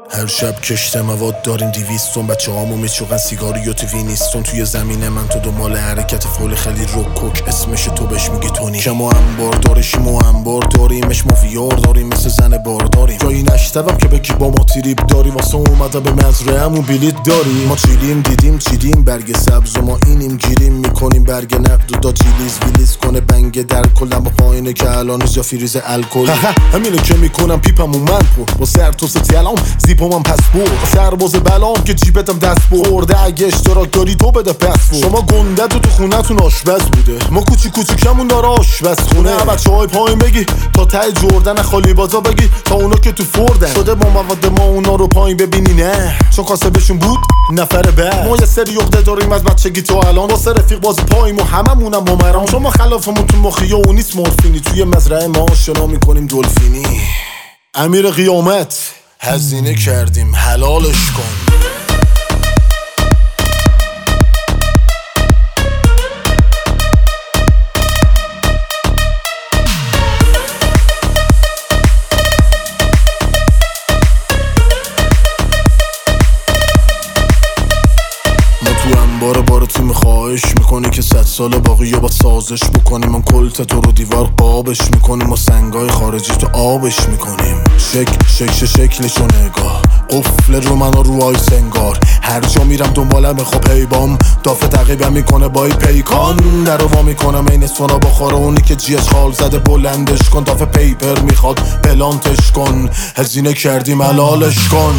هر شب کشت مواد داریم 200 بچه هامو میچوغن سیگاری و تیوی نیستون. توی زمین من تو دنبال حرکت فول خیلی روکوک اسمش تو بهش میگی تونی. کم و انبار داری شیم و انبار داریمش ما ویار داریم مثل زن بار داریم. جایی نشتوم که بگی با ما تریپ داری واسه اومده به مزرعه همون بلیت داری. ما چیلیم دیدیم چیدیم برگ سبز و ما اینیم گیریم میکنیم برگ نقد و دا چیلیز ویلیز کنه بنگ در کلم با پایینه که الان یا فریز الکل. همینه که میکنم پیپمون من پر با سر تو ستیلام زیپم پس برد سرباز بلام که جیبتم دست برده. اگه اشتراک داری تو بده پس شما گنده تو خونتون آشپز بوده. ما کوچیکمون داره آشپز خونه. بچه‌های پایین بگی تا ته جردن خالی بازا بگی تا اونا که تو فردن شده با مواد ما اونا رو پایین ببینی نه چون کاسبشون بود نفر بعد. ما یه سری عقده داریم از بچگی تو الان واسه رفیق بازی پاییم و هممونم ممران. شما خلافمون تو مخیه و نیست مورفینی. توی مزرعه ما آشنا میکنیم دلفینی. امیر قیامت هزینه کردیم حلالش کن. بار تیم خواهش میکنی که 100 سال باقی یا با سازش بکنیم. من کلت تو رو دیوار قابش میکنیم و سنگای خارجی تو آبش میکنیم. شکلشو نگاه قفل رو من رو آیس انگار. هر جا میرم دنبالم خب پیبام دافه تعقیبم میکنه با ای پیکان. در وا میکنم این سونا بخوره اونی که جیش خال زده بلندش کن. دافه پیپر میخواد پلانتش کن. هزینه کردیم حلالش کن.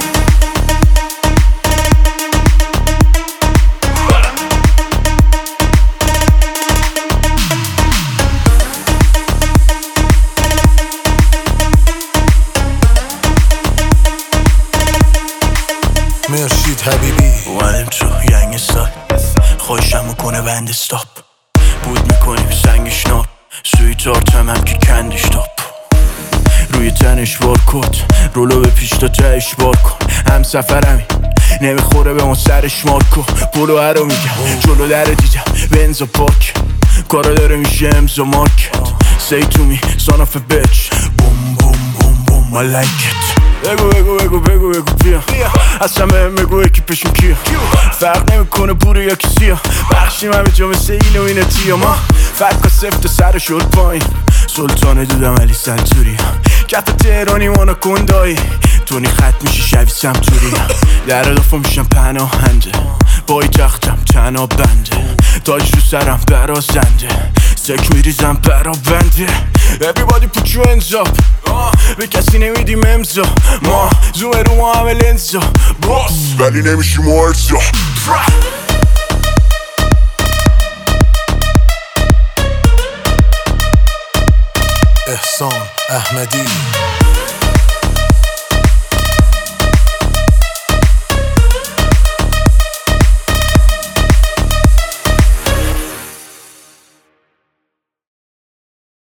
مرشید حبیبی اومدم تو ینگ سال خوشم میکنه بند استاپ بود میکنیم سنگش ناب سوی تارتم هم که کندش تاپ روی تنش بار کت رولو به پیش تا تهش بار کن. هم سفرمی نمیخوره به ما سرش مار کن. پولو هرو میگم جلو در دیدم بنزا پاک کارا داره میشه امزا مارکت. Say to me son of a bitch boom boom boom boom I like it. بگو بیا اصلا بگو اکیپشون کیا. فرق نمیکنه بوره یا کسیا بخشیم همه جا مثل ایلومیناتی. ما فرق سفت سر شد پایین سلطان دودم علی سنتوری کت تهرانی مانا کندایی تونی خط میشی شوی سمتوری. در دفعه میشم پناهنده بای تختم تنها بنده تاج رو سرم برازنده سک میریزم برا بنده. Everybody put your hands up به کسی نمیدیم امضا. ما زوم رو ما همه لنزا باس ولی نمیشیم ارزا. احسان احمدی